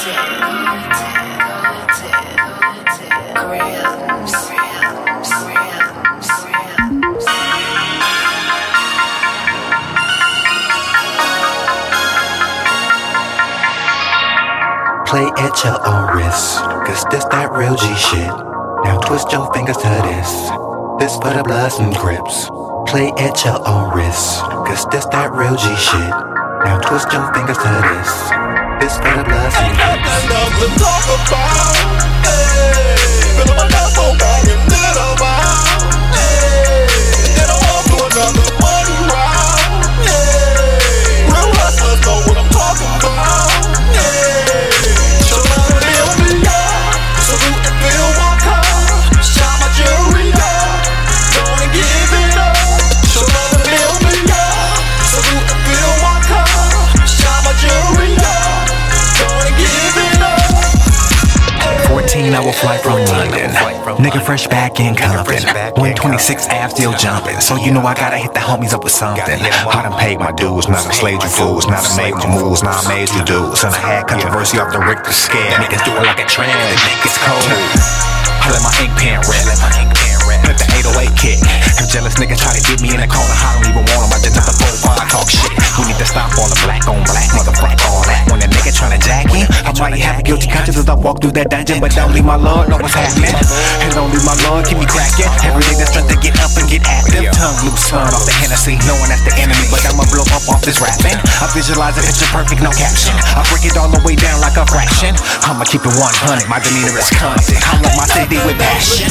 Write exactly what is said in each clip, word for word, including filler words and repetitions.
Play at your own risk, cause this that real G shit. Now twist your fingers to this. This for the Bloods and Crips. Play at your own risk, cause this that real G shit. Now twist your fingers to this. This for the Bloods and Crips. Ain't nothing to talk about. Hey, feeling my love so bad and then I'm out. Hey, then I'm off to another money round. Hey, real hustlers know what I'm talking about. fourteen hour flight from London. Nigga fresh back in Compton. one twenty-six Ave still jumping. So you know I gotta hit the homies up with something. I done paid my dues, not enslaved you fools. Not I made my moves, now I made you dudes. And I had controversy off the Richter scale. Niggas do it like a trend, it's cold. I let my ink pen rip. Let the eight oh eight kick. If jealous niggas try to get me in the corner, I don't even want them. I just let the four five talk shit. We need to stop all the black on black, motherfuck all that. When a nigga tryna jack me, I might have a guilty conscience as I walk through that dungeon. But don't leave my Lord know what's happening. And don't leave my Lord keep me cracking. Every day the strength to get up and get active. Tongue loose, son off the Hennessy, knowing that's the enemy. But I'ma blow up off this rapping. I visualize it, picture perfect, no caption. I break it all the way down like a fraction. I'ma keep it one hundred, my demeanor is constant. I love my city with passion.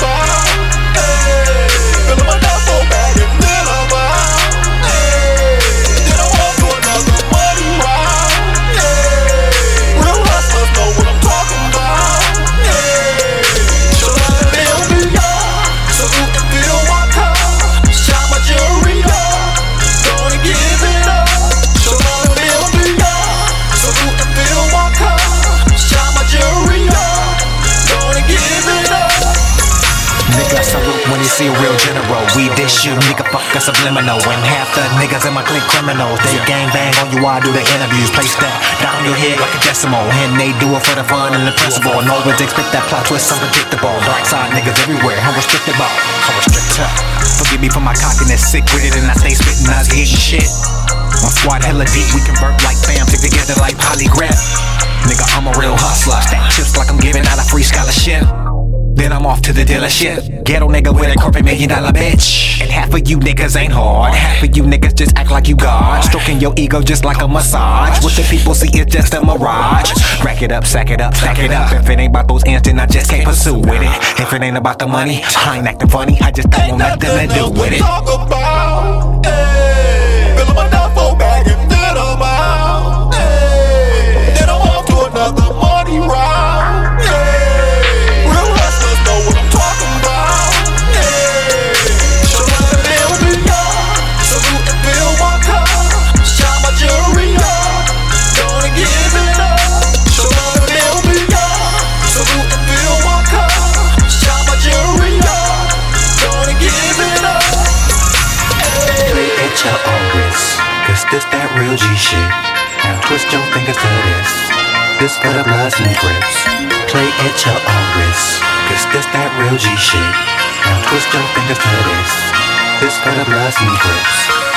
Feeling my love so bad and then I'm out. Hey, then I'm off to another money round. Hey, real hustlers know what I'm talking about. Hey, show out the L B R, salute and feel my car. Shot my jewelry up, gonna give it up. Show out the L B R, salute and feel my car. Shot my jewelry up, gonna give it up. Nigga salute when you see a real general. We dish you, nigga fuck a subliminal. And half the niggas in my clique criminals. They gang bang on you while I do the interviews. Place that down your head like a decimal. And they do it for the fun and the principle. And always expect that plot twist unpredictable. Dark side niggas everywhere, I'm restricted ball. I'm restricted. Forgive me for my cockiness, sick with it. And I stay spitting, I was getting shit. My squad hella deep, we convert like fam. Stick together like polygraph. Nigga, I'm a real hustler. Stack chips like I'm giving out a free scholarship. Then I'm off to the dealership. Ghetto nigga with a corporate million dollar bitch. And half of you niggas ain't hard. Half of you niggas just act like you God. Stroking your ego just like a massage. What the people see is just a mirage. Rack it up, sack it up, stack it up. If it ain't about those ends, then I just can't pursue with it. If it ain't about the money, I ain't acting funny. I just don't want nothing to do with it. Talk about, hey, feeling my duffel bag and then I'm out. Hey, then I'm off to another money round. Hey. Your own risk, cause this that real G shit. Now twist your fingers to this. This for the Bloods and Crips. Play at your own risk, cause this that real G shit. Now twist your fingers to this. This for the Bloods and Crips.